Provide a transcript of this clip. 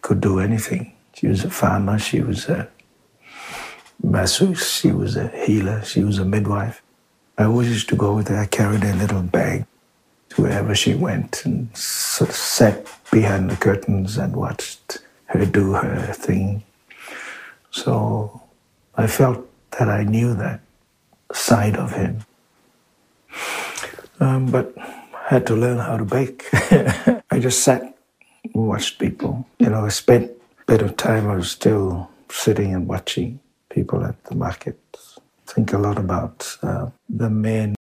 could do anything. She was a farmer, she was a masseuse, she was a healer, she was a midwife. I always used to go with her. I carried a little bag to wherever she went and sort of sat behind the curtains and watched her do her thing. So I felt that I knew that side of him. But I had to learn how to bake. I just sat and watched people. I spent a bit of time, I was still sitting and watching people at the market. Think a lot about the men